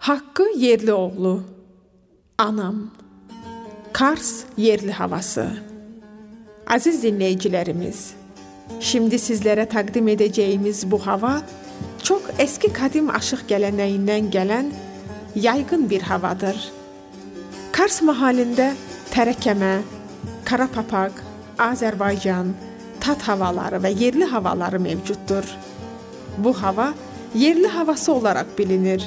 Hakkı Yerlioğlu, Anam, Kars Yerli Havası. Aziz dinleyicilerimiz, şimdi sizlere takdim edeceğimiz bu hava, çok eski kadim aşık geleneğinden gelen yaygın bir havadır. Kars mahallinde Terekeme, Karapapak, Azerbaycan, Tat havaları ve yerli havaları mevcuttur. Bu hava yerli havası olarak bilinir.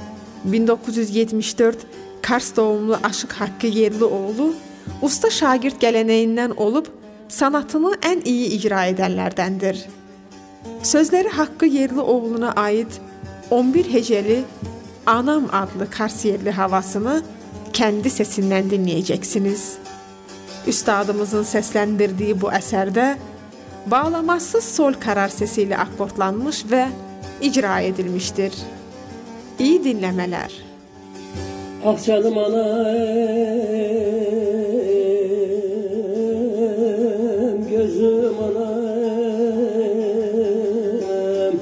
1974 Kars doğumlu aşık Hakkı Yerlioğlu, usta şagird geleneğinden olup sanatını en iyi icra edenlerdendir. Sözleri Hakkı Yerlioğlu'na ait 11 heceli Anam adlı Kars yerli havasını kendi sesinden dinleyeceksiniz. Üstadımızın seslendirdiği bu eserde bağlamasız sol karar sesiyle akortlanmış ve icra edilmiştir. İyi dinlemeler. Ah canım anam, gözüm anam,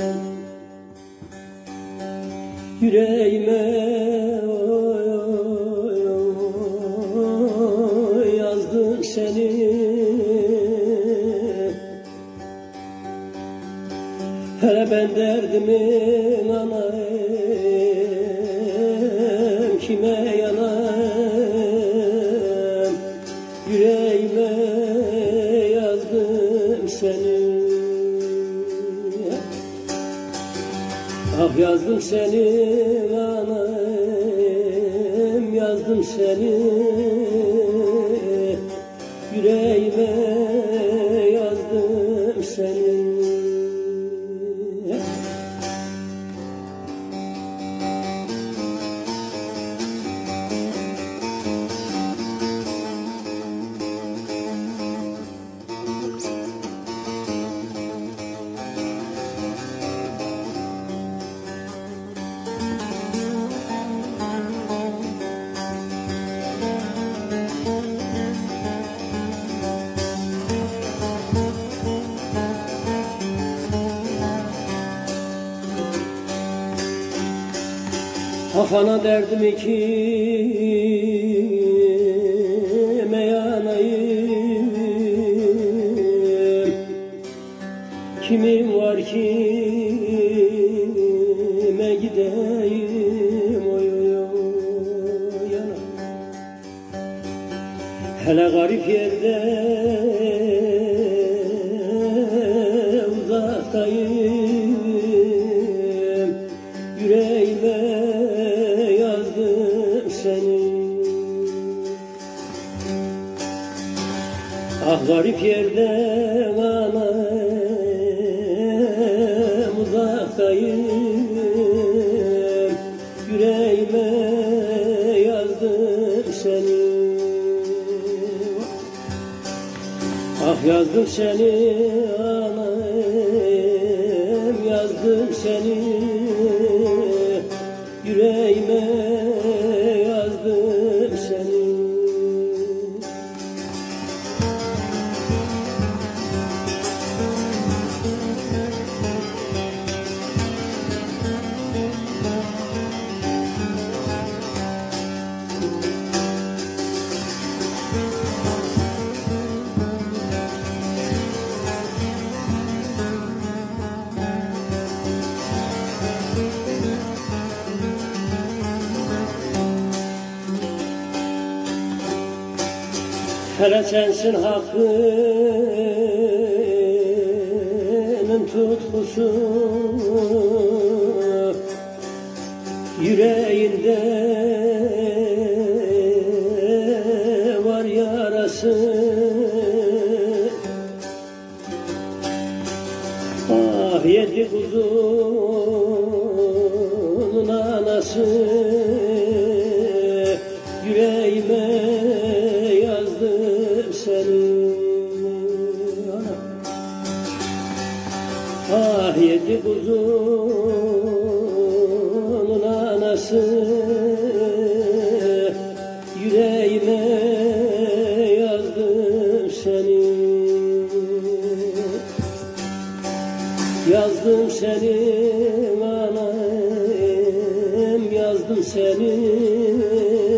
yüreğime oy, oy, oy, yazdım seni. Hele ben derdimin anam, kime yanam, yüreğime yazdım seni. Ah yazdım seni anam, yazdım seni, yüreğime yazdım seni. Hafana derdim kime yanayım, kimim var kime gideyim, oy oy oy yana. Hele garip yerde uzaktayım, yüreğime seni. Ah garip yerde anam, uzaktayım, yüreğime yazdım seni. Ah yazdım seni anam, yazdım seni, yüreğime yazdım seni. Hele sensin hakkının tutkusu, yüreğinde var yarası. Ah yedi kuzunun anası, yüreğime seni anam. Ah yedi kuzunun anası, yüreğime yazdım seni. Yazdım seni anam, yazdım seni. senin